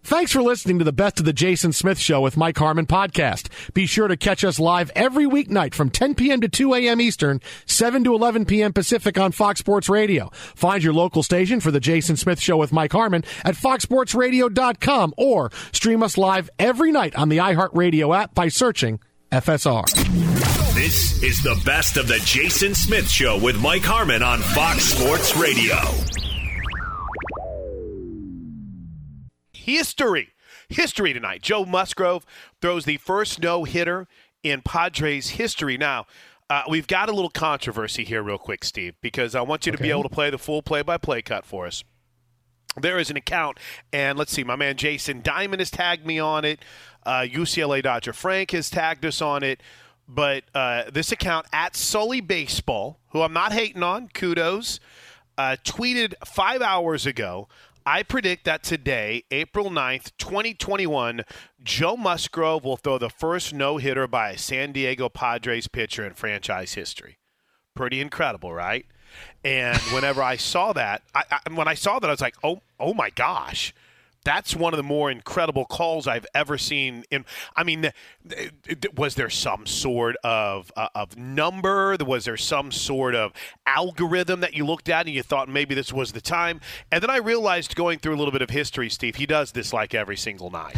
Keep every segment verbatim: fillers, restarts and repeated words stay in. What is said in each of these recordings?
Thanks for listening to the Best of the Jason Smith Show with Mike Harmon podcast. Be sure to catch us live every weeknight from ten p.m. to two a.m. Eastern, seven to eleven p.m. Pacific on Fox Sports Radio. Find your local station for the Jason Smith Show with Mike Harmon at fox sports radio dot com or stream us live every night on the iHeartRadio app by searching F S R. This is the Best of the Jason Smith Show with Mike Harmon on Fox Sports Radio. History. History tonight. Joe Musgrove throws the first no-hitter in Padres history. Now, uh, we've got a little controversy here real quick, Steve, because I want you to okay. be able to play the full play-by-play cut for us. There is an account, and let's see, my man Jason Diamond has tagged me on it. Uh, U C L A Dodger Frank has tagged us on it. But uh, this account, at Sully Baseball, who I'm not hating on, kudos, uh, tweeted five hours ago, I predict that today, April ninth, twenty twenty-one, Joe Musgrove will throw the first no-hitter by a San Diego Padres pitcher in franchise history. Pretty incredible, right? And whenever I saw that, I, I, when I saw that, I was like, oh, oh my gosh. That's one of the more incredible calls I've ever seen. In, I mean, was there some sort of uh, of number? Was there some sort of algorithm that you looked at and you thought maybe this was the time? And then I realized, going through a little bit of history, Steve, he does this like every single night.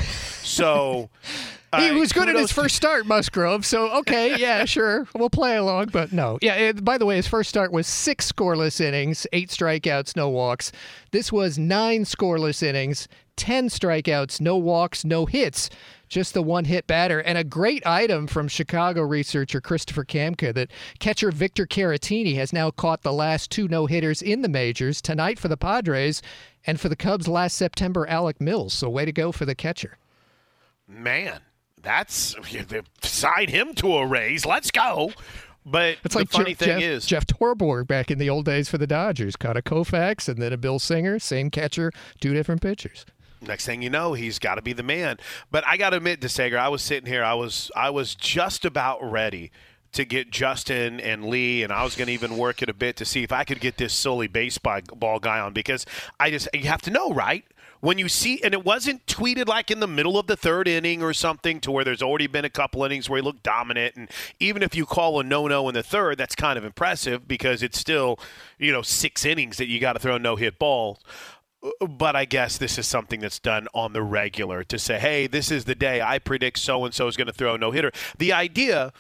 So he uh, was good at his first start, Musgrove. So okay, yeah, sure, we'll play along. But no, yeah. It, by the way, his first start was six scoreless innings, eight strikeouts, no walks. This was nine scoreless innings, ten strikeouts, no walks, no hits, just the one-hit batter. And a great item from Chicago researcher Christopher Kamka that catcher Victor Caratini has now caught the last two no-hitters in the majors, tonight for the Padres, and for the Cubs last September, Alec Mills. So way to go for the catcher. Man, that's – sign him to a raise. Let's go. But it's the like funny Jeff, thing Jeff, is – Jeff Torborg back in the old days for the Dodgers. Caught a Koufax and then a Bill Singer, same catcher, two different pitchers. Next thing you know, he's got to be the man. But I got to admit, DeSager, I was sitting here. I was I was just about ready to get Justin and Lee, and I was going to even work it a bit to see if I could get this Sully baseball guy on, because I just – you have to know, right? When you see – and it wasn't tweeted like in the middle of the third inning or something to where there's already been a couple innings where he looked dominant. And even if you call a no-no in the third, that's kind of impressive because it's still, you know, six innings that you got to throw no-hit balls. But I guess this is something that's done on the regular to say, hey, this is the day I predict so-and-so is going to throw a no-hitter. The idea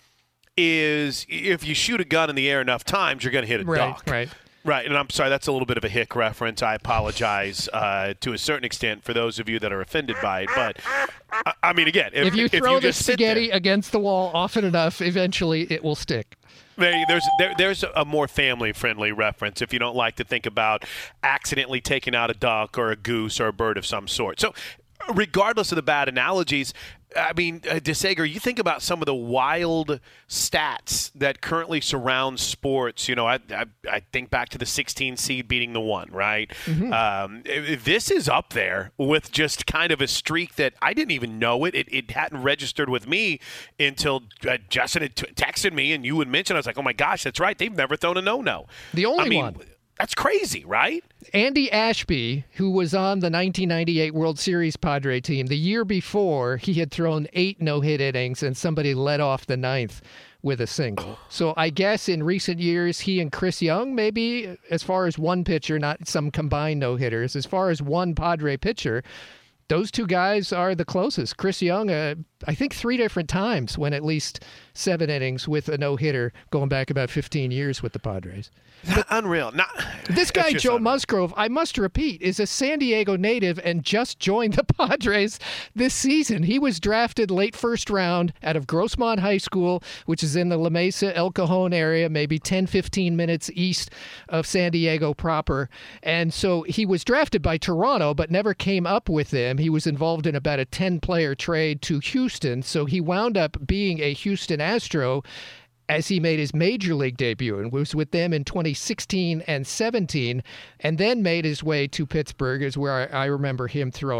is if you shoot a gun in the air enough times, you're going to hit a right, duck. Right, right. And I'm sorry, that's a little bit of a hick reference. I apologize uh, to a certain extent for those of you that are offended by it. But, I, I mean, again, if, if you if throw you the just spaghetti there, against the wall often enough, eventually it will stick. There's there, there's a more family-friendly reference if you don't like to think about accidentally taking out a duck or a goose or a bird of some sort. So regardless of the bad analogies, I mean, uh, DeSager, you think about some of the wild stats that currently surround sports. You know, I, I, I think back to the sixteen seed beating the one, right? Mm-hmm. Um, it, this is up there with just kind of a streak that I didn't even know it. It, it hadn't registered with me until uh, Justin had t- texted me and you had mentioned. I was like, oh, my gosh, that's right. They've never thrown a no-no. The only I mean, one. That's crazy, right? Andy Ashby, who was on the nineteen ninety-eight World Series Padre team, the year before, he had thrown eight no-hit innings, and somebody led off the ninth with a single. So I guess in recent years, he and Chris Young, maybe as far as one pitcher, not some combined no-hitters, as far as one Padre pitcher, those two guys are the closest. Chris Young, uh, I think three different times went at least seven innings with a no-hitter going back about fifteen years with the Padres. But unreal. Not, this guy, Joe unreal. Musgrove, I must repeat, is a San Diego native and just joined the Padres this season. He was drafted late first round out of Grossmont High School, which is in the La Mesa, El Cajon area, maybe ten, fifteen minutes east of San Diego proper. And so he was drafted by Toronto, but never came up with them. He was involved in about a ten-player trade to Houston, so he wound up being a Houston Astro as he made his major league debut and was with them in twenty sixteen and seventeen, and then made his way to Pittsburgh, is where I, I remember him throwing.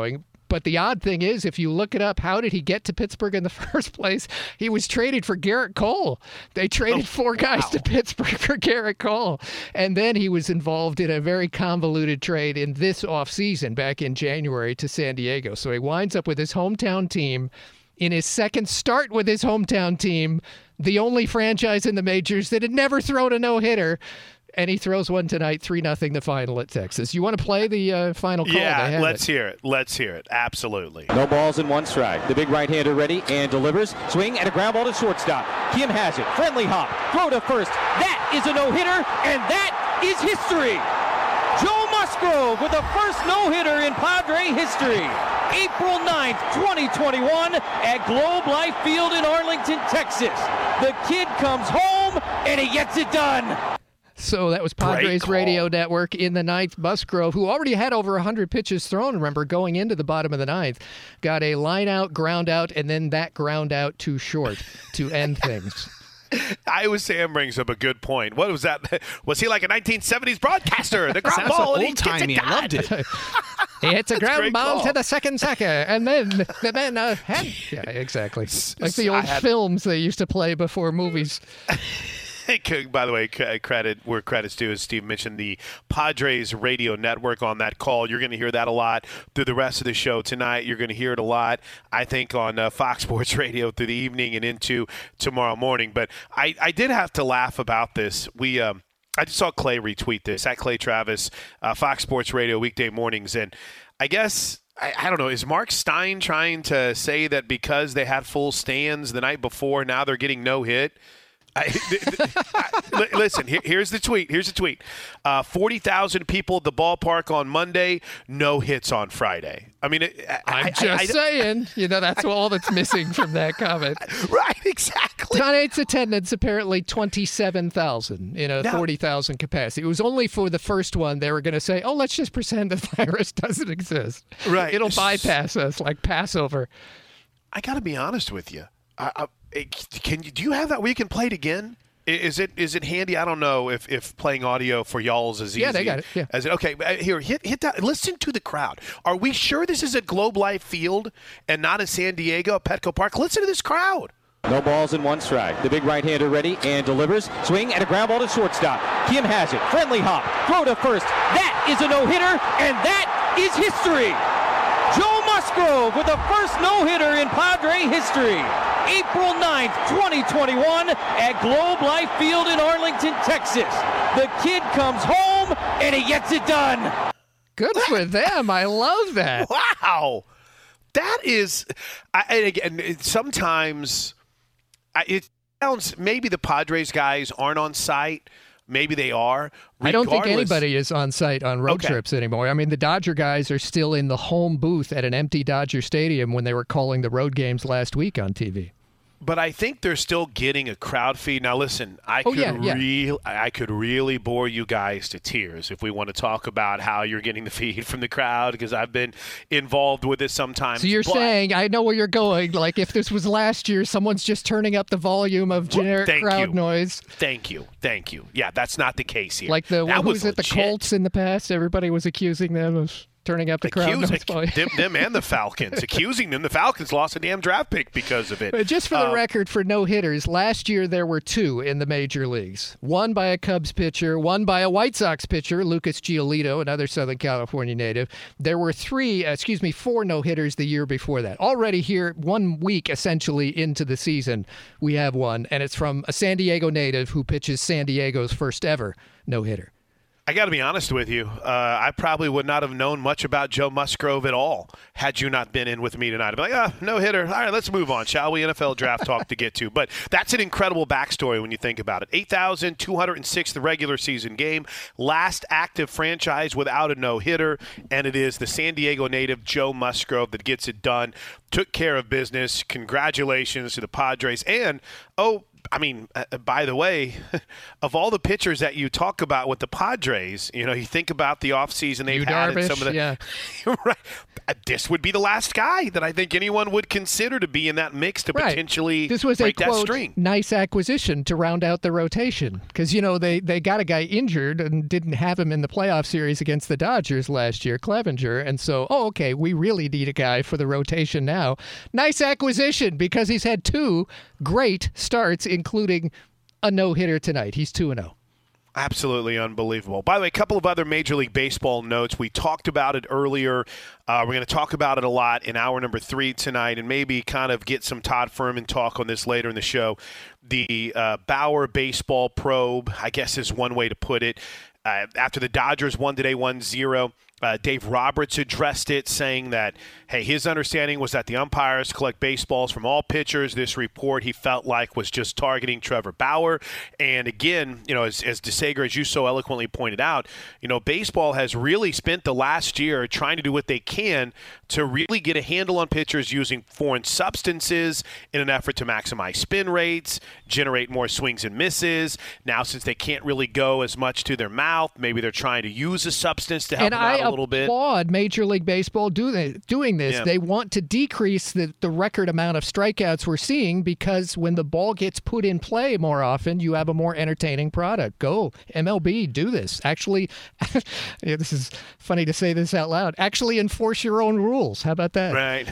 But the odd thing is, if you look it up, how did he get to Pittsburgh in the first place? He was traded for Garrett Cole. They traded oh, four guys wow. to Pittsburgh for Garrett Cole. And then he was involved in a very convoluted trade in this offseason back in January to San Diego. So he winds up with his hometown team in his second start with his hometown team, the only franchise in the majors that had never thrown a no-hitter. And he throws one tonight, three nothing the final at Texas. You want to play the uh, final call? Yeah, let's it. hear it. Let's hear it. Absolutely. No balls in one strike. The big right-hander ready and delivers. Swing and a ground ball to shortstop. Kim has it. Friendly hop. Throw to first. That is a no-hitter, and that is history. Joe Musgrove with the first no-hitter in Padre history. April ninth, twenty twenty-one at Globe Life Field in Arlington, Texas. The kid comes home, and he gets it done. So that was Padres Radio Network in the ninth. Musgrove, who already had over one hundred pitches thrown, remember, going into the bottom of the ninth, got a line-out, ground-out, and then that ground-out too short to end things. Iowa Sam brings up a good point. What was that? Was he like a nineteen seventies broadcaster? The ground ball, and he gets it done. I loved it. He hits a ground ball call. to the second second, and then the men uh, had... Yeah, exactly. Like the old had... films they used to play before movies. By the way, credit where credit's due, as Steve mentioned, the Padres Radio Network on that call. You're going to hear that a lot through the rest of the show tonight. You're going to hear it a lot, I think, on uh, Fox Sports Radio through the evening and into tomorrow morning. But I, I did have to laugh about this. We um, I just saw Clay retweet this, at Clay Travis, uh, Fox Sports Radio weekday mornings. And I guess – I, I don't know. Is Mark Stein trying to say that because they had full stands the night before, now they're getting no hit? I, th- th- I, listen, here, here's the tweet. Here's the tweet. Uh, forty thousand people at the ballpark on Monday, no hits on Friday. I mean, it, I, I'm just I, I, saying, you know, that's all that's missing from that comment. Right, exactly. Tonight's attendance apparently twenty-seven thousand in a now, forty thousand capacity. It was only for the first one they were going to say, oh, let's just pretend the virus doesn't exist. Right. It'll bypass us like Passover. I got to be honest with you. I, I, Can you do you have that where you can play it again? Is it is it handy? I don't know if, if playing audio for y'all's is easy. Yeah, they got it. Yeah. As it, okay, here hit hit that. Listen to the crowd. Are we sure this is at Globe Life Field and not in San Diego at Petco Park? Listen to this crowd. No balls in one strike. The big right-hander ready and delivers. Swing and a ground ball to shortstop. Kim has it. Friendly hop. Throw to first. That is a no-hitter, and that is history. Joe Musgrove with the first no-hitter in Padre history. April ninth, twenty twenty-one at Globe Life Field in Arlington, Texas. The kid comes home, and he gets it done. Good for them. I love that. Wow. That is – and again, sometimes it sounds – maybe the Padres guys aren't on site. Maybe they are. Regardless, I don't think anybody is on site on road okay. trips anymore. I mean, the Dodger guys are still in the home booth at an empty Dodger Stadium when they were calling the road games last week on T V. But I think they're still getting a crowd feed. Now, listen, I oh, could yeah, yeah. real I could really bore you guys to tears if we want to talk about how you're getting the feed from the crowd, because I've been involved with this sometimes. So you're but, saying, I know where you're going, like if this was last year, someone's just turning up the volume of generic thank crowd you. noise. Thank you. Thank you. Yeah, that's not the case here. Like the that who was, was it, the Colts in the past? Everybody was accusing them of turning up the crowd noise. them, them and the Falcons. accusing them. The Falcons lost a damn draft pick because of it. But just for the um, record, for no-hitters, last year there were two in the major leagues. One by a Cubs pitcher, one by a White Sox pitcher, Lucas Giolito, another Southern California native. There were three, uh, excuse me, four no-hitters the year before that. Already here, one week essentially into the season, we have one, and it's from a San Diego native who pitches San Diego's first ever no-hitter. I got to be honest with you. Uh, I probably would not have known much about Joe Musgrove at all had you not been in with me tonight. I'd be like, ah, no hitter. All right, let's move on, shall we? N F L draft talk to get to. But that's an incredible backstory when you think about it. eight thousand two hundred six the regular season game. Last active franchise without a no-hitter, and it is the San Diego native Joe Musgrove that gets it done. Took care of business. Congratulations to the Padres. And, oh, I mean, uh, by the way, of all the pitchers that you talk about with the Padres, you know, you think about the offseason they've Yu had Darvish, and some of the yeah. right. This would be the last guy that I think anyone would consider to be in that mix to Right. potentially this was break a, that quote, string. nice acquisition to round out the rotation because, you know, they, they got a guy injured and didn't have him in the playoff series against the Dodgers last year, Clevenger. And so, oh, okay, we really need a guy for the rotation now. Nice acquisition because he's had two great starts, including a no-hitter tonight. He's two and oh. Absolutely unbelievable. By the way, a couple of other Major League Baseball notes. We talked about it earlier. Uh, we're going to talk about it a lot in hour number three tonight and maybe kind of get some Todd Fuhrman talk on this later in the show. The uh, Bauer baseball probe, I guess is one way to put it. Uh, after the Dodgers won today one zero, Uh, Dave Roberts addressed it, saying that, hey, his understanding was that the umpires collect baseballs from all pitchers. This report, he felt like, was just targeting Trevor Bauer. And again, you know, as, as DeSager, as you so eloquently pointed out, you know, baseball has really spent the last year trying to do what they can to really get a handle on pitchers using foreign substances in an effort to maximize spin rates, generate more swings and misses. Now, since they can't really go as much to their mouth, maybe they're trying to use a substance to help and them I out a little bit. applaud Major League Baseball do they, doing this. Yeah. They want to decrease the, the record amount of strikeouts we're seeing because when the ball gets put in play more often, you have a more entertaining product. Go, M L B, do this. Actually, yeah, this is funny to say this out loud. Actually enforce your own rules. How about that? Right.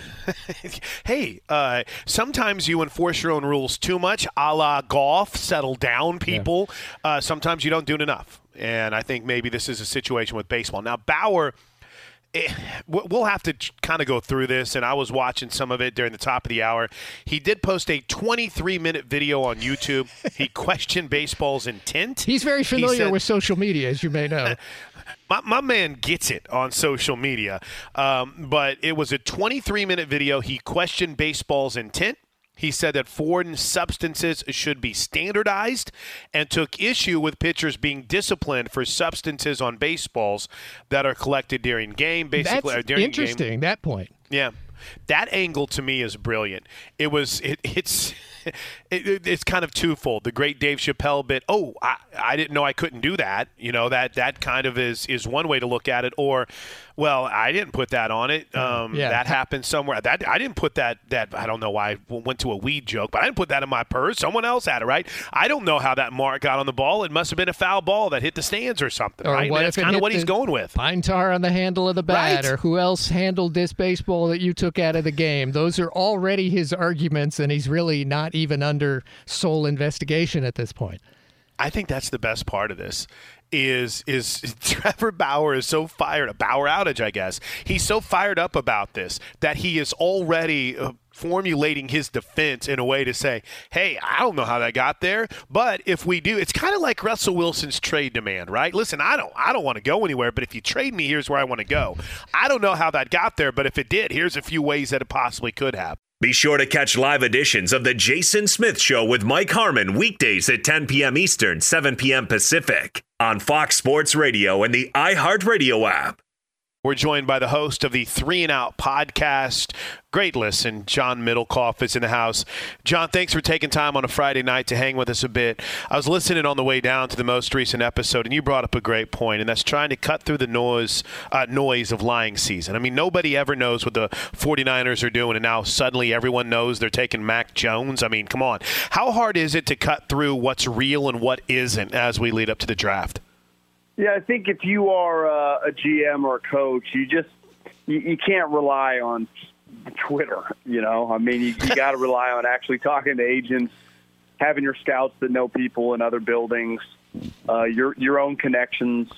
Hey, uh, sometimes you enforce your own rules too much, a la golf. Settle down, people. Yeah. Uh, sometimes you don't do it enough. And I think maybe this is a situation with baseball. Now, Bauer, it, we'll have to kind of go through this, and I was watching some of it during the top of the hour. He did post a twenty-three minute video on YouTube. He questioned baseball's intent. He's very familiar he said, with social media, as you may know. My, my man gets it on social media. Um, but it was a twenty-three minute video. He questioned baseball's intent. He said that foreign substances should be standardized and took issue with pitchers being disciplined for substances on baseballs that are collected during game. Basically, That's during interesting, game. that point. Yeah. That angle to me is brilliant. It was it, it's it, it's kind of twofold. The great Dave Chappelle bit. Oh, I, I didn't know I couldn't do that. You know, that that kind of is is one way to look at it. Or, well, I didn't put that on it. Um, yeah. That happened somewhere. That I didn't put that. That I don't know why I went to a weed joke, but I didn't put that in my purse. Someone else had it, right? I don't know how that mark got on the ball. It must have been a foul ball that hit the stands or something. Or right? what That's if it kind of hit what he's the going with. Pine tar on the handle of the bat, Right. or who else handled this baseball that you took out of the game. Those are already his arguments, and he's really not even under sole investigation at this point. I think that's the best part of this. Is is Trevor Bauer is so fired up, Bauer outage, I guess. He's so fired up about this that he is already uh, formulating his defense in a way to say, hey, I don't know how that got there, but if we do, it's kind of like Russell Wilson's trade demand, right? Listen, I don't I don't want to go anywhere, but if you trade me, here's where I want to go. I don't know how that got there, but if it did, here's a few ways that it possibly could have. Be sure to catch live editions of The Jason Smith Show with Mike Harmon weekdays at ten p.m. Eastern, seven p.m. Pacific on Fox Sports Radio and the iHeartRadio app. We're joined by the host of the Three and Out podcast. Great listen. John Middlecoff is in the house. John, thanks for taking time on a Friday night to hang with us a bit. I was listening on the way down to the most recent episode, and you brought up a great point, and that's trying to cut through the noise uh, noise of lying season. I mean, nobody ever knows what the 49ers are doing, and now suddenly everyone knows they're taking Mac Jones. I mean, come on. How hard is it to cut through what's real and what isn't as we lead up to the draft? Yeah, I think if you are uh, a G M or a coach, you just you, you can't rely on Twitter. You know, I mean, you, you got to rely on actually talking to agents, having your scouts that know people in other buildings, uh, your your own connections,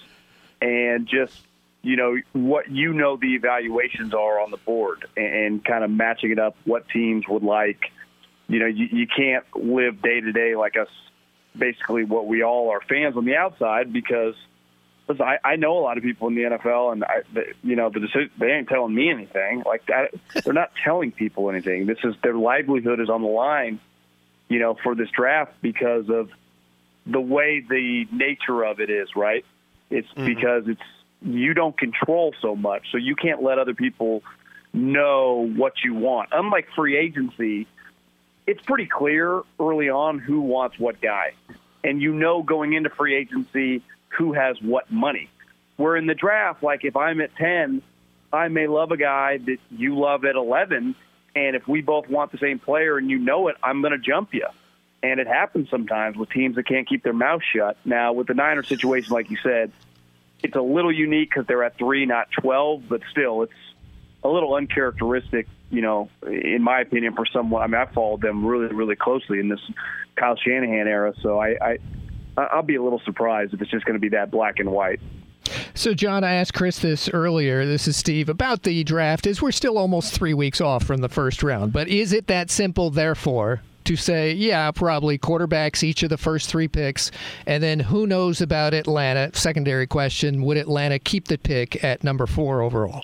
and just you know what you know the evaluations are on the board, and, and kind of matching it up what teams would like. You know, you, you can't live day to day like us. Basically, what we all are fans on the outside because. Listen, I, I know a lot of people in the N F L, and I, the, you know, the decision, they ain't telling me anything. Like that, they're not telling people anything. This is their livelihood is on the line, you know, for this draft because of the way the nature of it is. Right? It's mm-hmm. because it's you don't control so much, so you can't let other people know what you want. Unlike free agency, it's pretty clear early on who wants what guy. And you know going into free agency who has what money. Where in the draft, like if I'm at ten, I may love a guy that you love at eleven, and if we both want the same player and you know it, I'm going to jump you. And it happens sometimes with teams that can't keep their mouth shut. Now, with the Niners situation, like you said, it's a little unique because they're at three, not twelve, but still, it's a little uncharacteristic, you know, in my opinion, for someone. I mean, I followed them really, really closely in this Kyle Shanahan era, so I, I, I'll be a little surprised if it's just going to be that black and white. So, John, I asked Chris this earlier, this is Steve, about the draft, is we're still almost three weeks off from the first round, but is it that simple, therefore, to say, yeah, probably quarterbacks each of the first three picks, and then who knows about Atlanta? Secondary question, would Atlanta keep the pick at number four overall?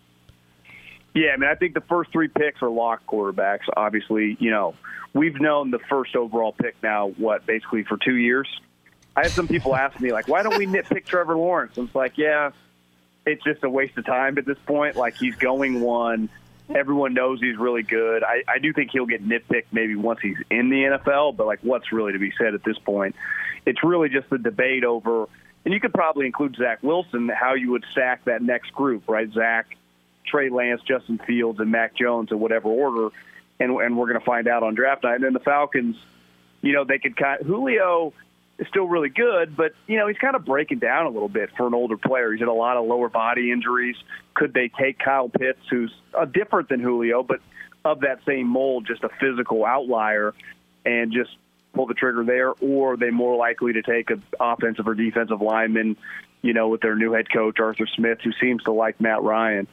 Yeah, I mean, I think the first three picks are locked quarterbacks. Obviously, you know, we've known the first overall pick now, what, basically for two years? I had some people ask me, like, why don't we nitpick Trevor Lawrence? And it's like, yeah, it's just a waste of time at this point. Like, he's going one. Everyone knows he's really good. I, I do think he'll get nitpicked maybe once he's in the N F L, but, like, what's really to be said at this point? It's really just the debate over, and you could probably include Zach Wilson, how you would stack that next group, right? Zach, Trey Lance, Justin Fields, and Mac Jones in whatever order, and, and we're going to find out on draft night. And then the Falcons, you know, they could kind of, Julio is still really good, but, you know, he's kind of breaking down a little bit for an older player. He's had a lot of lower body injuries. Could they take Kyle Pitts, who's uh, different than Julio, but of that same mold, just a physical outlier, and just pull the trigger there? Or are they more likely to take an offensive or defensive lineman, you know, with their new head coach, Arthur Smith, who seems to like Matt Ryan?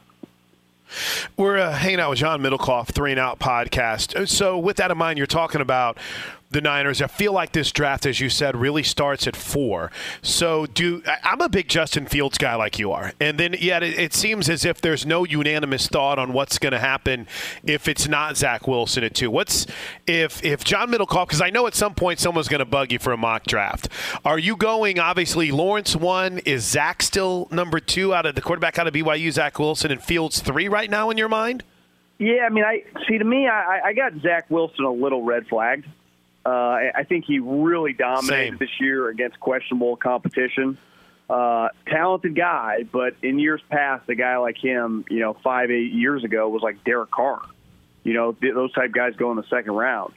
We're uh, hanging out with John Middlecoff, Three and Out podcast. So with that in mind, you're talking about the Niners. I feel like this draft, as you said, really starts at four. So do I'm a big Justin Fields guy like you are. And then yet it, it seems as if there's no unanimous thought on what's going to happen if it's not Zach Wilson at two. What's if if John Middlecoff, because I know at some point someone's going to bug you for a mock draft. Are you going, obviously, Lawrence one? Is Zach still number two out of the quarterback out of B Y U, Zach Wilson, and Fields three right now in your mind? Yeah, I mean, I see, to me, I, I got Zach Wilson a little red flagged. Uh, I think he really dominated Same. this year against questionable competition. Uh, talented guy, but in years past, a guy like him, you know, five, eight years ago was like Derek Carr. You know, those type guys go in the second round.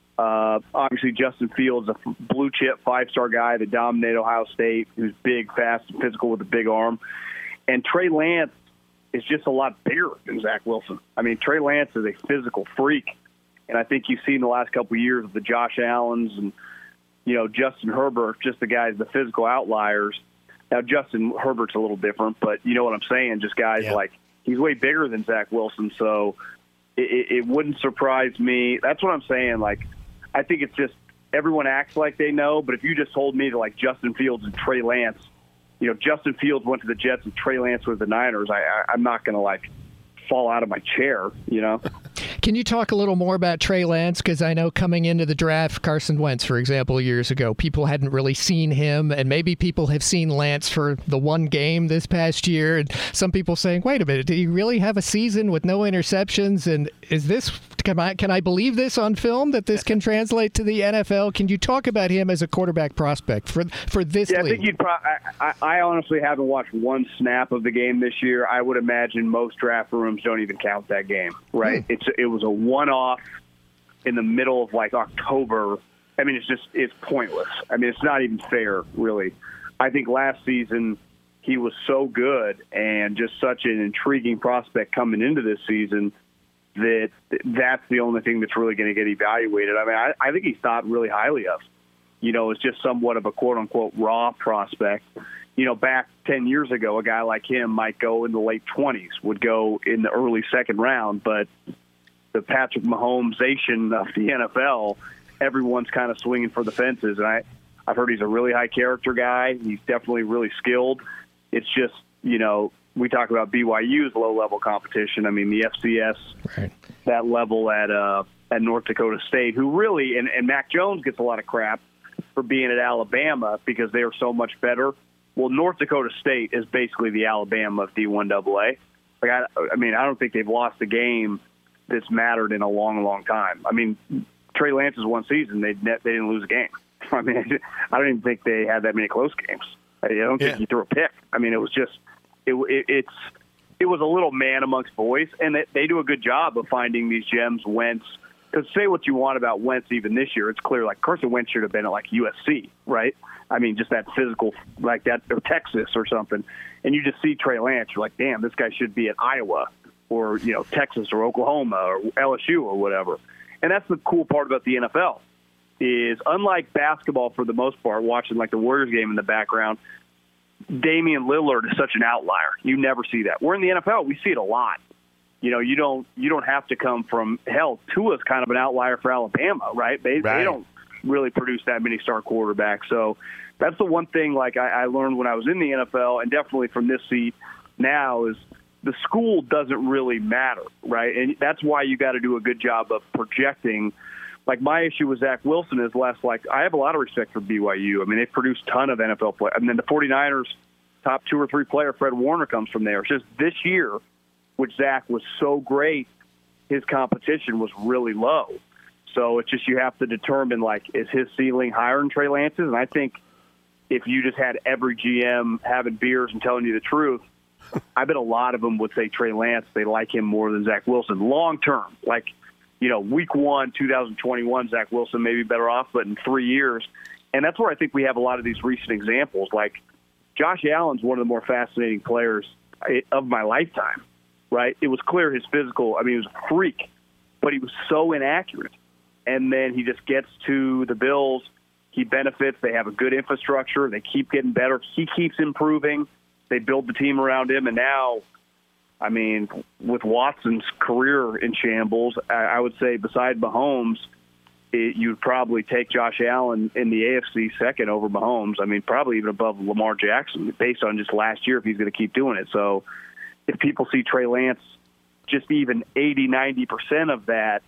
Uh, obviously, Justin Fields, a blue chip five-star guy that dominated Ohio State, who's big, fast, and physical with a big arm. And Trey Lance is just a lot bigger than Zach Wilson. I mean, Trey Lance is a physical freak. And I think you've seen the last couple of years of the Josh Allens and, you know, Justin Herbert, just the guys, the physical outliers. Now, Justin Herbert's a little different, but you know what I'm saying? Just guys yeah. like, he's way bigger than Zach Wilson, so it, it wouldn't surprise me. That's what I'm saying. Like, I think it's just everyone acts like they know, but if you just told me to, like, Justin Fields and Trey Lance, you know, Justin Fields went to the Jets and Trey Lance was the Niners, I, I, I'm not going to, like, fall out of my chair, you know? Can you talk a little more about Trey Lance? Because I know coming into the draft, Carson Wentz, for example, years ago, people hadn't really seen him, and maybe people have seen Lance for the one game this past year, and some people saying, wait a minute, did he really have a season with no interceptions? And is this, can I, can I believe this on film, that this can translate to the N F L? Can you talk about him as a quarterback prospect for for this yeah, league? I think you'd pro- I, I honestly haven't watched one snap of the game this year. I would imagine most draft rooms don't even count that game, right? Hmm. It's It was a one-off in the middle of, like, October. I mean, it's just it's pointless. I mean, it's not even fair, really. I think last season he was so good and just such an intriguing prospect coming into this season that that's the only thing that's really going to get evaluated. I mean, I, I think he's thought really highly of. You know, it's just somewhat of a quote-unquote raw prospect. You know, back ten years ago, a guy like him might go in the late twenties, would go in the early second round, but the Patrick Mahomes-ation of the N F L, everyone's kind of swinging for the fences. And I, I've heard he's a really high-character guy. He's definitely really skilled. It's just, you know, we talk about B Y U's low-level competition. I mean, the F C S, right. that level at uh, at North Dakota State, who really, and, and Mac Jones gets a lot of crap for being at Alabama because they are so much better. Well, North Dakota State is basically the Alabama of D one double A. Like, I, I mean, I don't think they've lost a game that's mattered in a long, long time. I mean, Trey Lance's one season, they they didn't lose a game. I mean, I don't even think they had that many close games. I don't think yeah. he threw a pick. I mean, it was just it, it it's it was a little man amongst boys, and they, they do a good job of finding these gems. Wentz, because say what you want about Wentz, even this year, it's clear like Carson Wentz should have been at like U S C, right? I mean, just that physical, like that, or Texas or something. And you just see Trey Lance, you're like, damn, this guy should be at Iowa or, you know, Texas or Oklahoma or L S U or whatever. And that's the cool part about the N F L is, unlike basketball for the most part, watching like the Warriors game in the background, Damian Lillard is such an outlier. You never see that. We're in the N F L, we see it a lot. You know, you don't you don't have to come from hell. Tua's kind of an outlier for Alabama, right? They right. they don't really produce that many star quarterbacks. So that's the one thing like I, I learned when I was in the N F L, and definitely from this seat now, is the school doesn't really matter, right? And that's why you got to do a good job of projecting. Like my issue with Zach Wilson is less like, I have a lot of respect for B Y U. I mean, they've produced a ton of N F L players. I mean, the 49ers top two or three player, Fred Warner, comes from there. It's just this year, which Zach was so great, his competition was really low. So it's just, you have to determine, like, is his ceiling higher than Trey Lance's? And I think if you just had every G M having beers and telling you the truth, I bet a lot of them would say Trey Lance, they like him more than Zach Wilson. Long term, like, you know, week one, two thousand twenty-one, Zach Wilson may be better off, but in three years. And that's where I think we have a lot of these recent examples. Like, Josh Allen's one of the more fascinating players of my lifetime, right? It was clear his physical, I mean, he was a freak, but he was so inaccurate. And then he just gets to the Bills. He benefits. They have a good infrastructure. They keep getting better. He keeps improving. They build the team around him. And now, I mean, with Watson's career in shambles, I would say beside Mahomes, it, you'd probably take Josh Allen in the A F C second over Mahomes. I mean, probably even above Lamar Jackson based on just last year if he's going to keep doing it. So if people see Trey Lance just even eighty, ninety percent of that,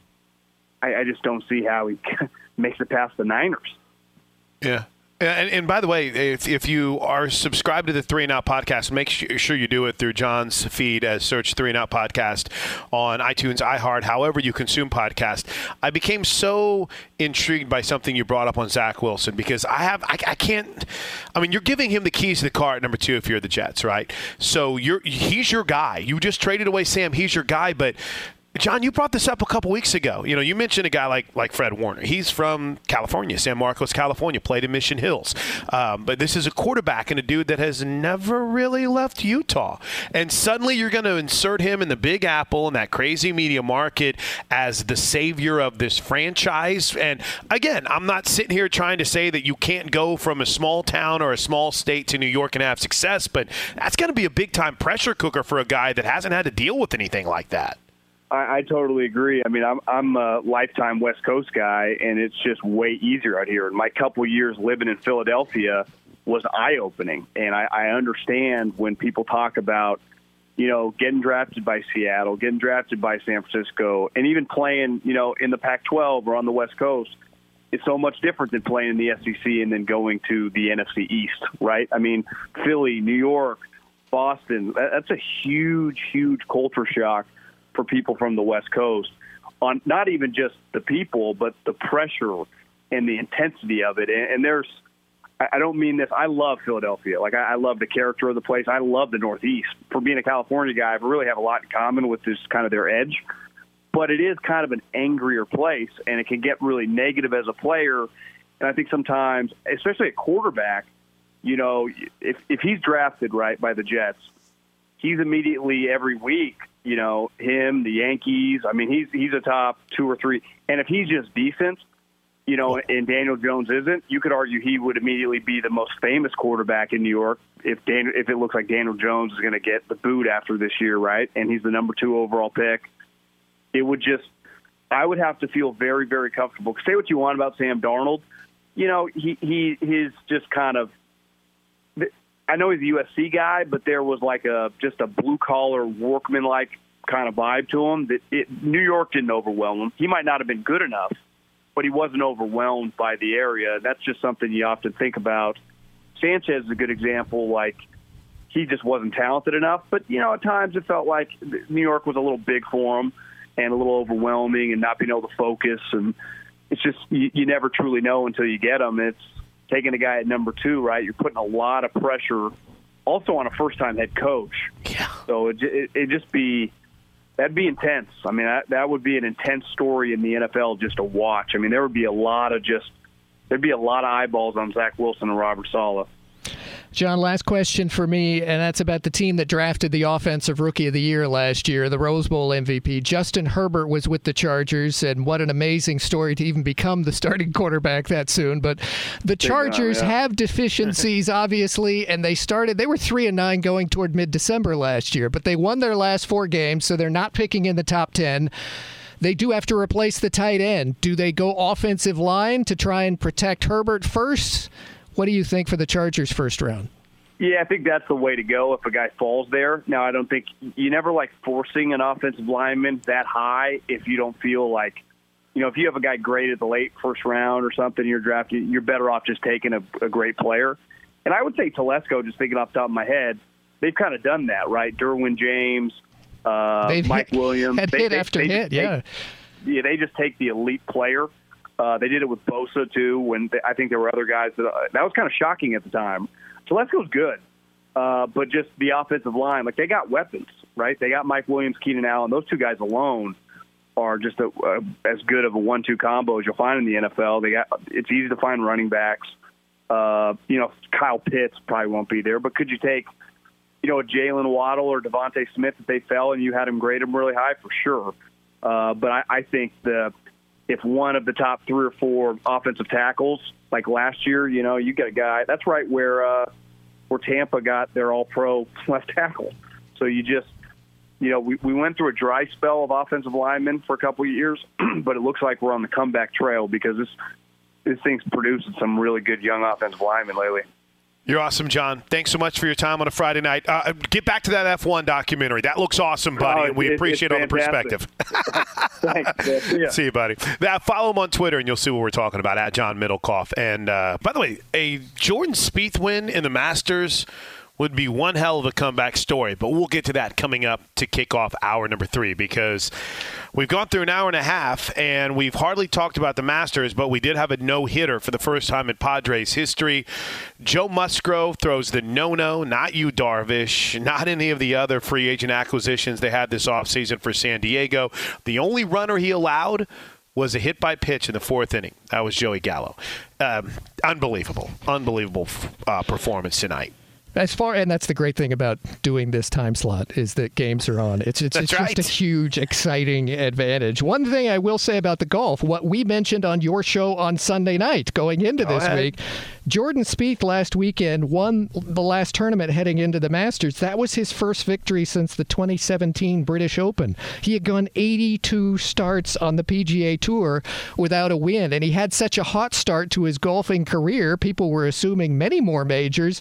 I, I just don't see how he makes it past the Niners. Yeah. And, and by the way, if, if you are subscribed to the Three and Out podcast, make sure you do it through John's feed as search Three and Out podcast on iTunes, iHeart, however you consume podcast. I became so intrigued by something you brought up on Zach Wilson because I have I, I can't. I mean, you're giving him the keys to the car at number two if you're the Jets, right? So you're he's your guy. You just traded away Sam. He's your guy, but. John, you brought this up a couple weeks ago. You know, you mentioned a guy like like Fred Warner. He's from California, San Marcos, California, played in Mission Hills. Um, but this is a quarterback and a dude that has never really left Utah. And suddenly you're going to insert him in the Big Apple in that crazy media market as the savior of this franchise. And again, I'm not sitting here trying to say that you can't go from a small town or a small state to New York and have success, but that's going to be a big-time pressure cooker for a guy that hasn't had to deal with anything like that. I, I totally agree. I mean, I'm I'm a lifetime West Coast guy, and it's just way easier out here. And my couple years living in Philadelphia was eye-opening, and I, I understand when people talk about, you know, getting drafted by Seattle, getting drafted by San Francisco, and even playing, you know, in the Pac twelve or on the West Coast. It's so much different than playing in the S E C and then going to the N F C East, right? I mean, Philly, New York, Boston, that's a huge, huge culture shock for people from the West Coast, on not even just the people, but the pressure and the intensity of it. And, and there's, I don't mean this, I love Philadelphia. Like, I, I love the character of the place. I love the Northeast. For being a California guy, I really have a lot in common with this kind of their edge. But it is kind of an angrier place, and it can get really negative as a player. And I think sometimes, especially at quarterback, you know, if if he's drafted right by the Jets, he's immediately every week, you know, him, the Yankees. I mean, he's he's a top two or three. And if he's just decent, you know, and Daniel Jones isn't, you could argue he would immediately be the most famous quarterback in New York if Dan, if it looks like Daniel Jones is going to get the boot after this year, right? And he's the number two overall pick. It would just, I would have to feel very, very comfortable. Say what you want about Sam Darnold. You know, he, he he's just kind of, I know he's a U S C guy, but there was like a just a blue-collar, workman-like kind of vibe to him. That it, New York didn't overwhelm him. He might not have been good enough, but he wasn't overwhelmed by the area. That's just something you often think about. Sanchez is a good example. Like, he just wasn't talented enough. But, you know, at times it felt like New York was a little big for him and a little overwhelming and not being able to focus. And it's just you, you never truly know until you get them. It's taking a guy at number two, right? You're putting a lot of pressure also on a first-time head coach. Yeah. So it it it just be that'd be intense. I mean, that that would be an intense story in the N F L just to watch. I mean, there would be a lot of just there'd be a lot of eyeballs on Zach Wilson and Robert Saleh. John, last question for me, and that's about the team that drafted the Offensive Rookie of the Year last year, the Rose Bowl M V P. Justin Herbert was with the Chargers, and what an amazing story to even become the starting quarterback that soon. But the Chargers time, yeah. have deficiencies, obviously, and they started, they were three and nine going toward mid-December last year, but they won their last four games, so they're not picking in the top ten. They do have to replace the tight end. Do they go offensive line to try and protect Herbert first? What do you think for the Chargers first round? Yeah, I think that's the way to go if a guy falls there. Now, I don't think you never like forcing an offensive lineman that high if you don't feel like, you know, if you have a guy great at the late first round or something, you're drafting, you're better off just taking a, a great player. And I would say Telesco, just thinking off the top of my head, they've kind of done that, right? Derwin James, uh, Mike hit, Williams. Had they, hit they, after they hit, take, yeah. Yeah, they just take the elite player. Uh, they did it with Bosa, too, when they, I think there were other guys. That, uh, that was kind of shocking at the time. Telesco's good, uh, but just the offensive line, like they got weapons, right? They got Mike Williams, Keenan Allen. Those two guys alone are just a, uh, as good of a one two combo as you'll find in the N F L. They got It's easy to find running backs. Uh, you know, Kyle Pitts probably won't be there, but could you take, you know, a Jalen Waddle or Devontae Smith if they fell and you had him grade them really high? For sure. Uh, but I, I think the if one of the top three or four offensive tackles, like last year, you know, you get a guy, that's right where uh, where Tampa got their all-pro left tackle. So you just, you know, we, we went through a dry spell of offensive linemen for a couple of years, but it looks like we're on the comeback trail because this this thing's producing some really good young offensive linemen lately. You're awesome, John. Thanks so much for your time on a Friday night. Uh, get back to that F one documentary. That looks awesome, buddy, oh, and we it, appreciate all the perspective. Thanks. Yeah. See you, buddy. Now, follow him on Twitter, and you'll see what we're talking about, at John Middlecoff. And, uh, by the way, a Jordan Spieth win in the Masters would be one hell of a comeback story, but we'll get to that coming up to kick off hour number three because we've gone through an hour and a half and we've hardly talked about the Masters, but we did have a no-hitter for the first time in Padres history. Joe Musgrove throws the no-no, not you, Darvish, not any of the other free agent acquisitions they had this offseason for San Diego. The only runner he allowed was a hit by pitch in the fourth inning. That was Joey Gallo. Um, unbelievable, unbelievable uh, performance tonight. As far and that's the great thing about doing this time slot is that games are on. It's it's, it's right. just a huge, exciting advantage. One thing I will say about the golf, what we mentioned on your show on Sunday night going into this ahead. week, Jordan Spieth last weekend won the last tournament heading into the Masters. That was his first victory since the twenty seventeen British Open. He had gone eighty-two starts on the P G A Tour without a win, and he had such a hot start to his golfing career. People were assuming many more majors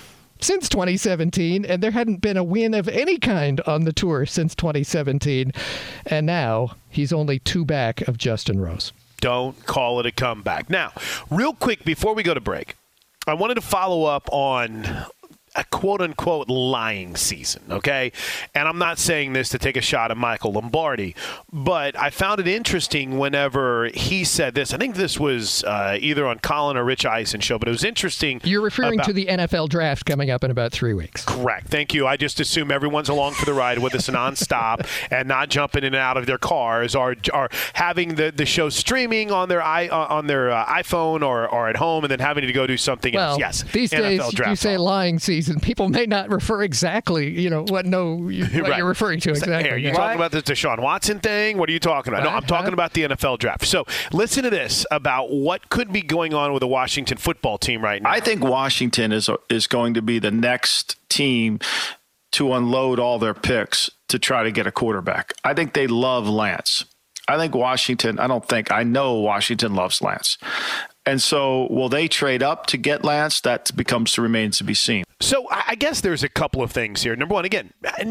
since twenty seventeen, and there hadn't been a win of any kind on the tour since twenty seventeen. And now he's only two back of Justin Rose. Don't call it a comeback. Now, real quick before we go to break, I wanted to follow up on a quote-unquote lying season, okay? And I'm not saying this to take a shot at Michael Lombardi, but I found it interesting whenever he said this. I think this was uh, either on Colin or Rich Eisen show, but it was interesting. You're referring about- to the N F L draft coming up in about three weeks. Correct. Thank you. I just assume everyone's along for the ride with us nonstop and not jumping in and out of their cars or, or having the, the show streaming on their i uh, on their uh, iPhone or, or at home and then having to go do something well, else. Yes. These N F L days, draft you say on. lying season. People may not refer exactly, you know, what no, you, what Right. you're referring to exactly. Hey, are you Yeah. talking about the Deshaun Watson thing? What are you talking about? No, I'm talking about the N F L draft. So listen to this about what could be going on with the Washington football team right now. I think Washington is is going to be the next team to unload all their picks to try to get a quarterback. I think they love Lance. I think Washington, I don't think, I know Washington loves Lance. And so will they trade up to get Lance? That becomes remains to be seen. So I guess there's a couple of things here. Number one, again,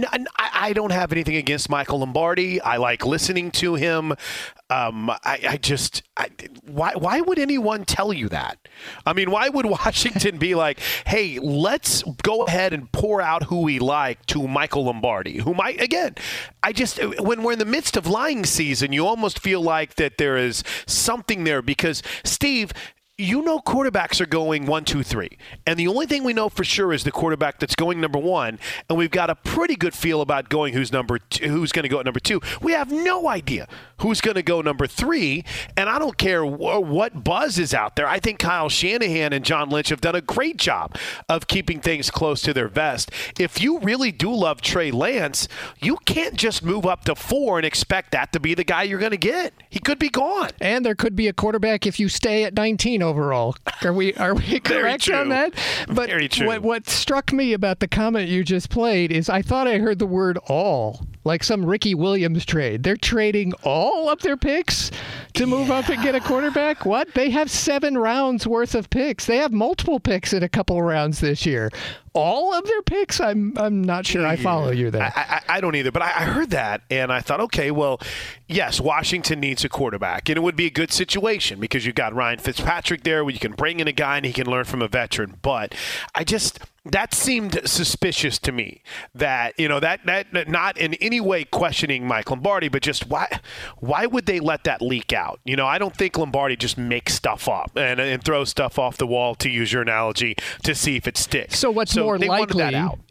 I don't have anything against Michael Lombardi. I like listening to him. Um, I, I just I, why why would anyone tell you that? I mean, why would Washington be like, hey, let's go ahead and pour out who we like to Michael Lombardi, who might, again, I just, when we're in the midst of lying season, you almost feel like that there is something there because, Steve, you know quarterbacks are going one, two, three. And the only thing we know for sure is the quarterback that's going number one, and we've got a pretty good feel about going who's number two, who's going to go at number two. We have no idea who's going to go number three, and I don't care wh- what buzz is out there. I think Kyle Shanahan and John Lynch have done a great job of keeping things close to their vest. If you really do love Trey Lance, you can't just move up to four and expect that to be the guy you're going to get. He could be gone. And there could be a quarterback if you stay at nineteen overall. Are we are we correct on that? But Very true. What, what struck me about the comment you just played is I thought I heard the word all, like some Ricky Williams trade. They're trading all of their picks to move yeah. up and get a quarterback? What? They have seven rounds worth of picks. They have multiple picks in a couple rounds this year. All of their picks? I'm I'm not sure I follow you there. I, I, I don't either, but I, I heard that, and I thought, okay, well, yes, Washington needs a quarterback, and it would be a good situation because you've got Ryan Fitzpatrick there where you can bring in a guy and he can learn from a veteran, but I just – that seemed suspicious to me that, you know, that, that not in any way questioning Mike Lombardi, but just why why would they let that leak out? You know, I don't think Lombardi just makes stuff up and, and throws stuff off the wall, to use your analogy, to see if it sticks. So what's so more likely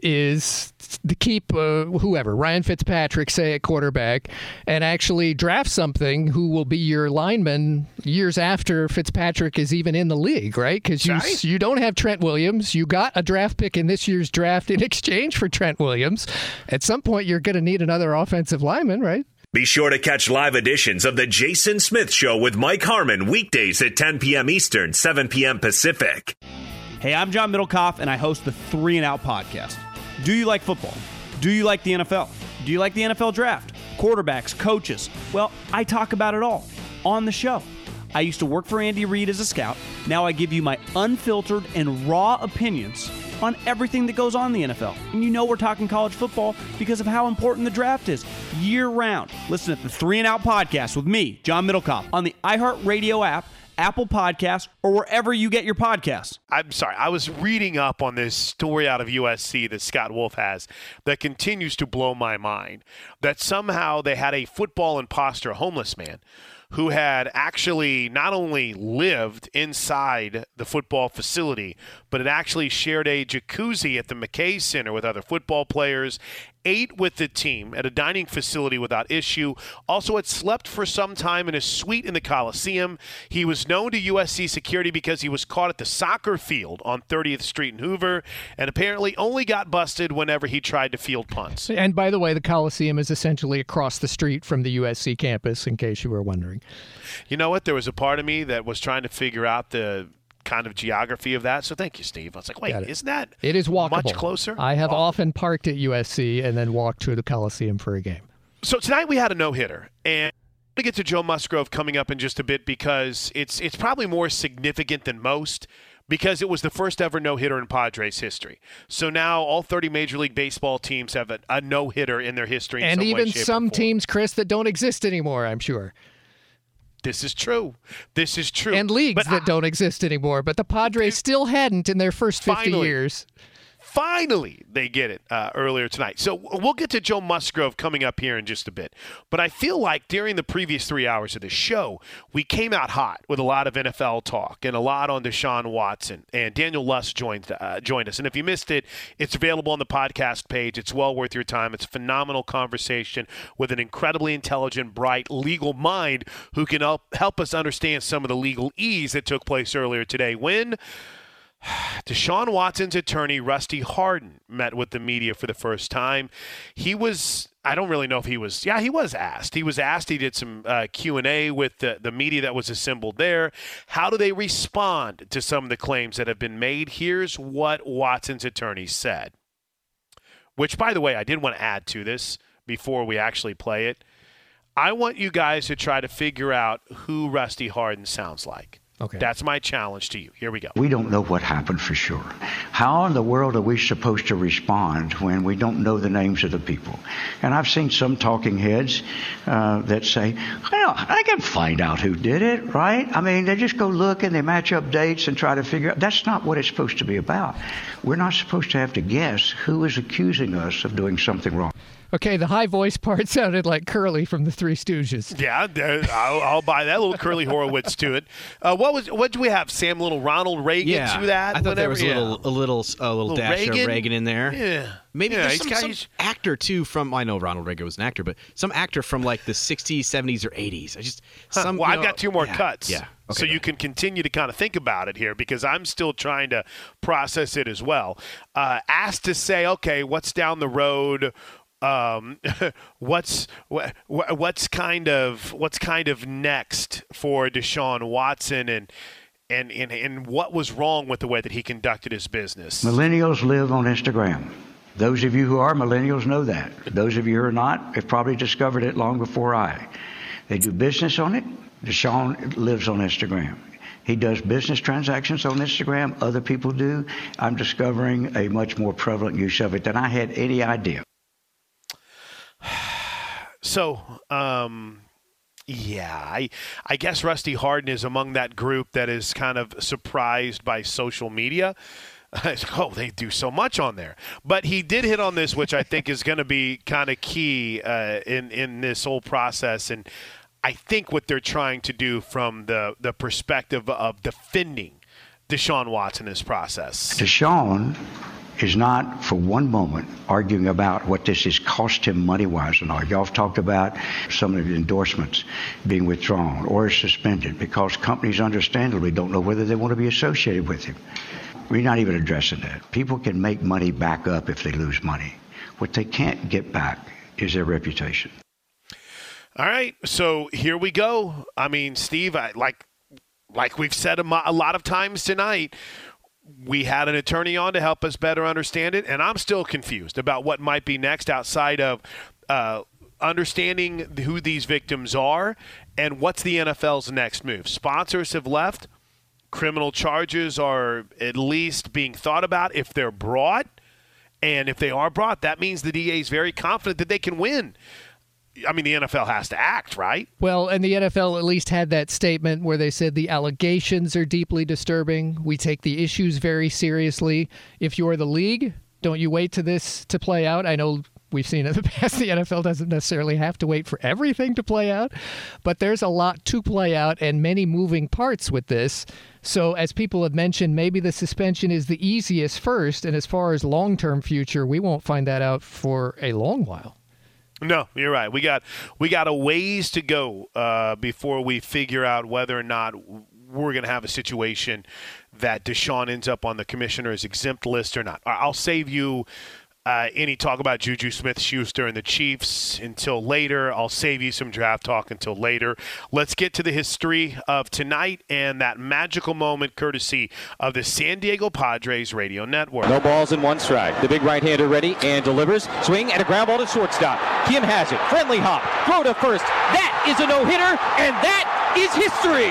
is to keep uh, whoever, Ryan Fitzpatrick, say at quarterback, and actually draft something who will be your lineman years after Fitzpatrick is even in the league, right? Because you, right. you don't have Trent Williams. You got a draft pick in this year's draft in exchange for Trent Williams. At some point, you're going to need another offensive lineman, right? Be sure to catch live editions of The Jason Smith Show with Mike Harmon weekdays at ten p.m. Eastern, seven p.m. Pacific. Hey, I'm John Middlecoff, and I host the Three and Out podcast. Do you like football? Do you like the N F L? Do you like the N F L draft? Quarterbacks, coaches? Well, I talk about it all on the show. I used to work for Andy Reid as a scout. Now I give you my unfiltered and raw opinions on everything that goes on in the N F L. And you know we're talking college football because of how important the draft is year-round. Listen to the Three and Out podcast with me, John Middlecoff, on the iHeartRadio app, Apple Podcasts, or wherever you get your podcasts. I'm sorry. I was reading up on this story out of U S C that Scott Wolf has that continues to blow my mind, that somehow they had a football imposter, a homeless man, who had actually not only lived inside the football facility, but had actually shared a jacuzzi at the McKay Center with other football players, ate with the team at a dining facility without issue, also had slept for some time in a suite in the Coliseum. He was known to U S C security because he was caught at the soccer field on thirtieth Street in Hoover, and apparently only got busted whenever he tried to field punts. And by the way, the Coliseum is essentially across the street from the U S C campus, in case you were wondering. You know what? There was a part of me that was trying to figure out the kind of geography of that. So thank you, Steve. I was like, wait, isn't that it is walkable. Much closer? I have walkable. often parked at U S C and then walked to the Coliseum for a game. So tonight we had a no-hitter, and I'm going to get to Joe Musgrove coming up in just a bit because it's it's probably more significant than most because it was the first ever no-hitter in Padres history. So now all thirty Major League Baseball teams have a, a no-hitter in their history. In and some even way, shape, some or form. teams, Chris, that don't exist anymore, I'm sure. This is true. This is true. And leagues but that I, don't exist anymore, but the Padres still hadn't in their first fifty finally, years. Finally, they get it uh, earlier tonight. So we'll get to Joe Musgrove coming up here in just a bit. But I feel like during the previous three hours of the show, we came out hot with a lot of N F L talk and a lot on Deshaun Watson. And Daniel Luss joined, uh, joined us. And if you missed it, it's available on the podcast page. It's well worth your time. It's a phenomenal conversation with an incredibly intelligent, bright, legal mind who can help, help us understand some of the legalese that took place earlier today when Deshaun Watson's attorney, Rusty Hardin, met with the media for the first time. He was, I don't really know if he was, yeah, he was asked. He was asked, he did some uh, Q and A with the, the media that was assembled there. How do they respond to some of the claims that have been made? Here's what Watson's attorney said, which, by the way, I did want to add to this before we actually play it. I want you guys to try to figure out who Rusty Hardin sounds like. Okay. That's my challenge to you. Here we go. We don't know what happened for sure. How in the world are we supposed to respond when we don't know the names of the people? And I've seen some talking heads uh, that say, well, I can find out who did it, right? I mean, they just go look and they match up dates and try to figure out. That's not what it's supposed to be about. We're not supposed to have to guess who is accusing us of doing something wrong. Okay, the high voice part sounded like Curly from the Three Stooges. Yeah, I'll, I'll buy that little Curly Horowitz to it. Uh, what was what do we have? Sam, little Ronald Reagan yeah, to that? I thought whenever? there was a little, yeah. a little, a little, little dash Reagan? of Reagan in there. Yeah, maybe yeah, there's some, got, some actor too from. I know Ronald Reagan was an actor, but some actor from like the sixties, seventies, or eighties. I just huh, some. Well, you I've know, got two more yeah, cuts. Yeah. Okay, so you can continue to kind of think about it here because I'm still trying to process it as well. Uh, asked to say, okay, what's down the road? Um, what's what, what's kind of what's kind of next for Deshaun Watson and, and and and what was wrong with the way that he conducted his business? Millennials live on Instagram. Those of you who are millennials know that. Those of you who are not have probably discovered it long before I. They do business on it. Deshaun lives on Instagram. He does business transactions on Instagram. Other people do. I'm discovering a much more prevalent use of it than I had any idea. So, um, yeah, I I guess Rusty Hardin is among that group that is kind of surprised by social media. Oh, they do so much on there. But he did hit on this, which I think is going to be kind of key uh, in, in this whole process. And I think what they're trying to do from the, the perspective of defending Deshaun Watson in this process. Deshaun is not for one moment arguing about what this has cost him money-wise and all. Y'all have talked about some of the endorsements being withdrawn or suspended because companies understandably don't know whether they want to be associated with him. We're not even addressing that. People can make money back up if they lose money. What they can't get back is their reputation. All right, so here we go. I mean, Steve, I, like like we've said a, mo- a lot of times tonight, we had an attorney on to help us better understand it, and I'm still confused about what might be next outside of uh, understanding who these victims are and what's the N F L's next move. Sponsors have left. Criminal charges are at least being thought about if they're brought. And if they are brought, that means the D A is very confident that they can win. I mean, the N F L has to act, right? Well, and the N F L at least had that statement where they said the allegations are deeply disturbing. We take the issues very seriously. If you're the league, don't you wait to this to play out? I know we've seen in the past the N F L doesn't necessarily have to wait for everything to play out, but there's a lot to play out and many moving parts with this. So as people have mentioned, maybe the suspension is the easiest first, and as far as long-term future, we won't find that out for a long while. No, you're right. We got we got a ways to go uh, before we figure out whether or not we're going to have a situation that Deshaun ends up on the commissioner's exempt list or not. I'll save you uh, any talk about Juju Smith-Schuster and the Chiefs until later. I'll save you some draft talk until later. Let's get to the history of tonight and that magical moment courtesy of the San Diego Padres Radio Network. No balls in one strike. The big right-hander ready and delivers. Swing and a ground ball to shortstop. Kim has it. Friendly hop. Throw to first. That is a no-hitter, and that is history.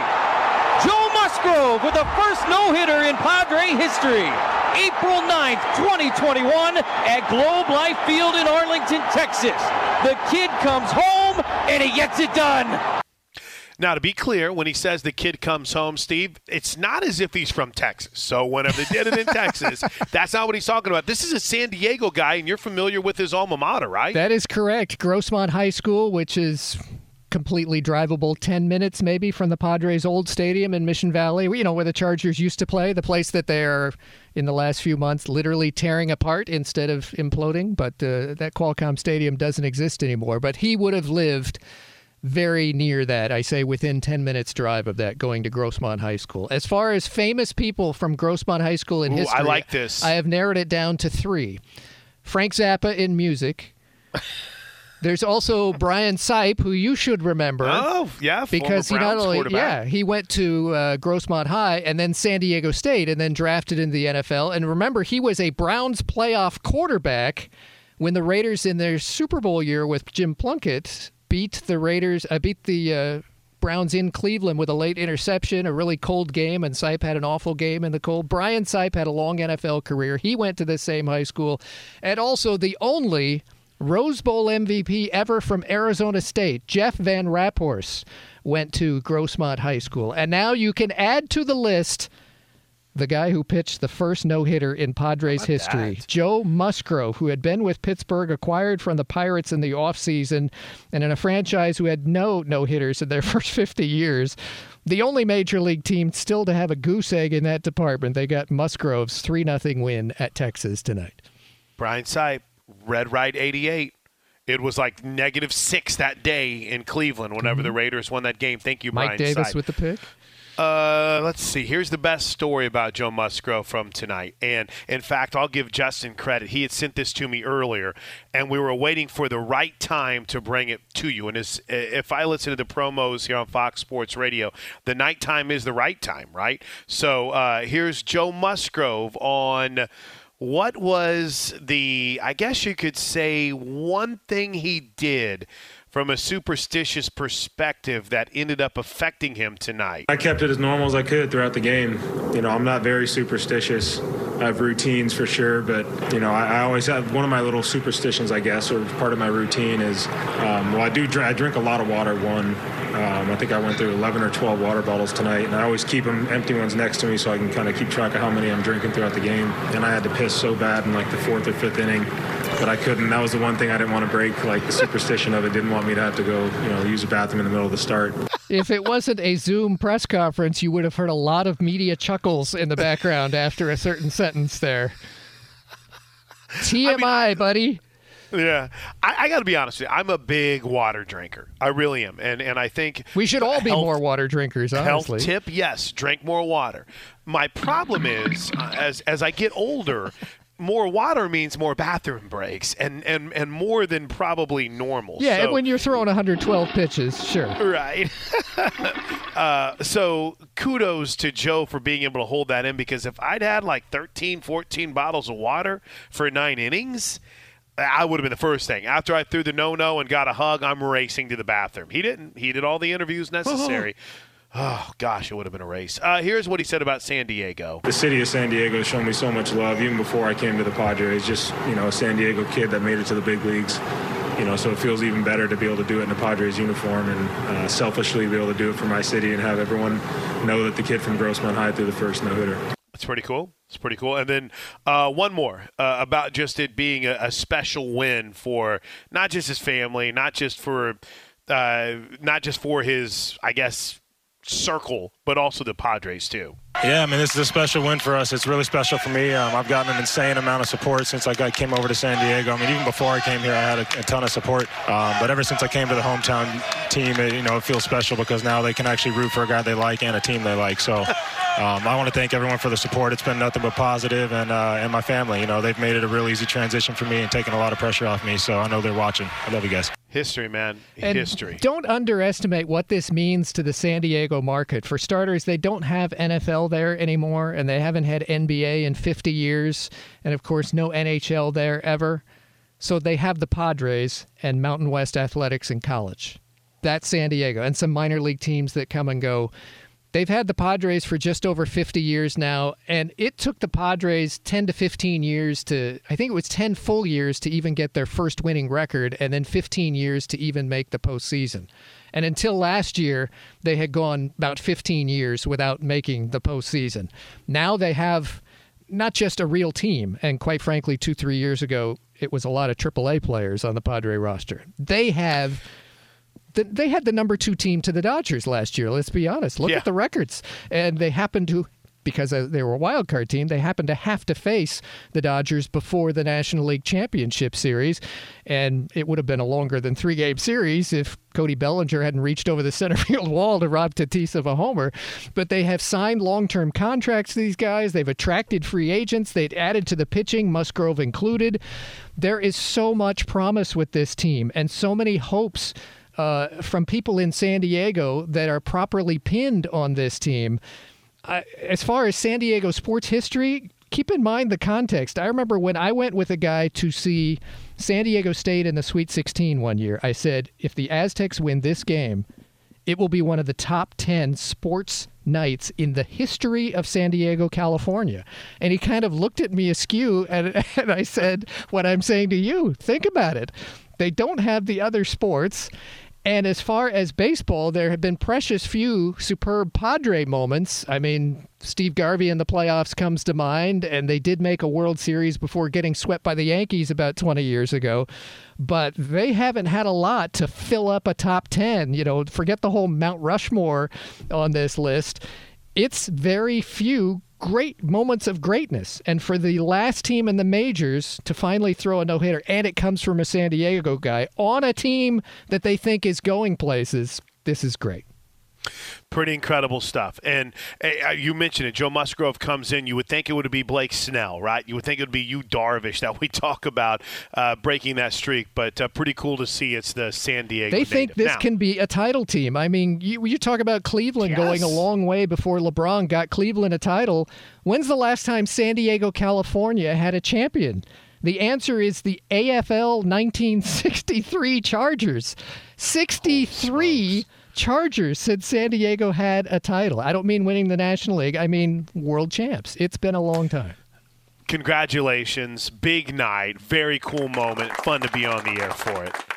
Joe Musgrove with the first no-hitter in Padre history. April ninth, twenty twenty-one at Globe Life Field in Arlington, Texas. The kid comes home, and he gets it done. Now, to be clear, when he says the kid comes home, Steve, it's not as if he's from Texas. So whenever they did it in Texas, that's not what he's talking about. This is a San Diego guy, and you're familiar with his alma mater, right? That is correct. Grossmont High School, which is completely drivable ten minutes maybe from the Padres' old stadium in Mission Valley, you know, where the Chargers used to play, the place that they're in the last few months literally tearing apart instead of imploding. But uh, that Qualcomm Stadium doesn't exist anymore. But he would have lived very near that, I say within ten minutes drive of that, going to Grossmont High School. As far as famous people from Grossmont High School in Ooh, history, I like this. I have narrowed it down to three. Frank Zappa in music. There's also Brian Sipe, who you should remember. Oh, yeah, because he not only yeah he went to uh, Grossmont High and then San Diego State and then drafted into the N F L. And remember, he was a Browns playoff quarterback when the Raiders in their Super Bowl year with Jim Plunkett beat the Raiders. Uh, beat the uh, Browns in Cleveland with a late interception, a really cold game, and Sipe had an awful game in the cold. Brian Sipe had a long N F L career. He went to the same high school, and also the only Rose Bowl M V P ever from Arizona State, Jeff Van Raphorst, went to Grossmont High School. And now you can add to the list the guy who pitched the first no-hitter in Padres history, that? Joe Musgrove, who had been with Pittsburgh, acquired from the Pirates in the offseason, and in a franchise who had no no-hitters in their first fifty years. The only major league team still to have a goose egg in that department. They got Musgrove's three nothing win at Texas tonight. Brian Sipe, Red Right eighty-eight. It was like negative six that day in Cleveland whenever mm-hmm. the Raiders won that game. Thank you, Brian Mike Davis Sipe. with the pick. Uh, let's see. Here's the best story about Joe Musgrove from tonight. And, in fact, I'll give Justin credit. He had sent this to me earlier, and we were waiting for the right time to bring it to you. And as, if I listen to the promos here on Fox Sports Radio, the nighttime is the right time, right? So uh, here's Joe Musgrove on what was the, I guess you could say, one thing he did from a superstitious perspective that ended up affecting him tonight. I kept it as normal as I could throughout the game. You know, I'm not very superstitious. I have routines for sure, but, you know, I, I always have one of my little superstitions, I guess, or part of my routine is, um, well, I do drink, I drink a lot of water, one. Um, I think I went through eleven or twelve water bottles tonight, and I always keep them empty ones next to me so I can kind of keep track of how many I'm drinking throughout the game. And I had to piss so bad in like the fourth or fifth inning, but I couldn't. That was the one thing I didn't want to break, like the superstition of it. Didn't want me to have to go, you know, use a bathroom in the middle of the start. If it wasn't a Zoom press conference, you would have heard a lot of media chuckles in the background after a certain sentence there. T M I, I mean, buddy. Yeah, I, I got to be honest with you. I'm a big water drinker. I really am, and and I think we should all be health, more water drinkers. Honestly, health tip: yes, drink more water. My problem is, uh, as as I get older, more water means more bathroom breaks, and and and more than probably normal. Yeah, so, and when you're throwing one hundred twelve pitches, sure. Right. uh, so kudos to Joe for being able to hold that in, because if I'd had like thirteen, fourteen bottles of water for nine innings, I would have been the first thing. After I threw the no-no and got a hug, I'm racing to the bathroom. He didn't. He did all the interviews necessary. Oh, gosh, it would have been a race. Uh, here's what he said about San Diego. The city of San Diego has shown me so much love, even before I came to the Padres. Just, you know, a San Diego kid that made it to the big leagues. You know, so it feels even better to be able to do it in a Padres uniform and uh, selfishly be able to do it for my city and have everyone know that the kid from Grossmont High threw the first no-hitter. That's pretty cool. It's pretty cool. And then uh, one more uh, about just it being a, a special win for not just his family, not just for, uh, not just for his, I guess, circle, but also the Padres too. Yeah, I mean, this is a special win for us. It's really special for me. Um, I've gotten an insane amount of support since I got, came over to San Diego. I mean, even before I came here, I had a, a ton of support. Um, but ever since I came to the hometown team, it, you know, it feels special because now they can actually root for a guy they like and a team they like. So um, I want to thank everyone for the support. It's been nothing but positive, and uh, and my family. You know, they've made it a real easy transition for me and taken a lot of pressure off me. So I know they're watching. I love you guys. History, man. And History. Don't underestimate what this means to the San Diego market. For starters, they don't have N F L there anymore, and they haven't had N B A in fifty years, and of course no N H L there ever. So they have the Padres and Mountain West Athletics in college. That's San Diego, and some minor league teams that come and go. They've had the Padres for just over fifty years now, and it took the Padres ten to fifteen years to, I think it was ten full years to even get their first winning record, and then fifteen years to even make the postseason. And until last year, they had gone about fifteen years without making the postseason. Now they have not just a real team, and quite frankly, two, three years ago, it was a lot of triple A players on the Padre roster. They have... They had the number two team to the Dodgers last year, let's be honest. Look yeah. at the records. And they happened to, because they were a wild card team, they happened to have to face the Dodgers before the National League Championship Series. And it would have been a longer than three-game series if Cody Bellinger hadn't reached over the center field wall to rob Tatis of a homer. But they have signed long-term contracts to these guys. They've attracted free agents. They've added to the pitching, Musgrove included. There is so much promise with this team and so many hopes Uh, from people in San Diego that are properly pinned on this team. Uh, as far as San Diego sports history, keep in mind the context. I remember when I went with a guy to see San Diego State in the Sweet sixteen one year, I said, if the Aztecs win this game, it will be one of the top ten sports nights in the history of San Diego, California. And he kind of looked at me askew, and, and I said, what I'm saying to you, think about it. They don't have the other sports. And as far as baseball, there have been precious few superb Padre moments. I mean, Steve Garvey in the playoffs comes to mind, and they did make a World Series before getting swept by the Yankees about twenty years ago. But they haven't had a lot to fill up a top ten. You know, forget the whole Mount Rushmore on this list. It's very few great moments of greatness. And for the last team in the majors to finally throw a no-hitter, and it comes from a San Diego guy on a team that they think is going places, this is great. Pretty incredible stuff. And uh, you mentioned it. Joe Musgrove comes in. You would think it would be Blake Snell, right? You would think it would be Yu Darvish that we talk about uh, breaking that streak. But uh, pretty cool to see it's the San Diego They native. think this now, can be a title team. I mean, you, you talk about Cleveland yes. going a long way before LeBron got Cleveland a title. When's the last time San Diego, California had a champion? The answer is the A F L nineteen sixty-three Chargers. sixty-three Chargers since San Diego had a title. I don't mean winning the National League. I mean world champs. It's been a long time. Congratulations. Big night. Very cool moment. Fun to be on the air for it.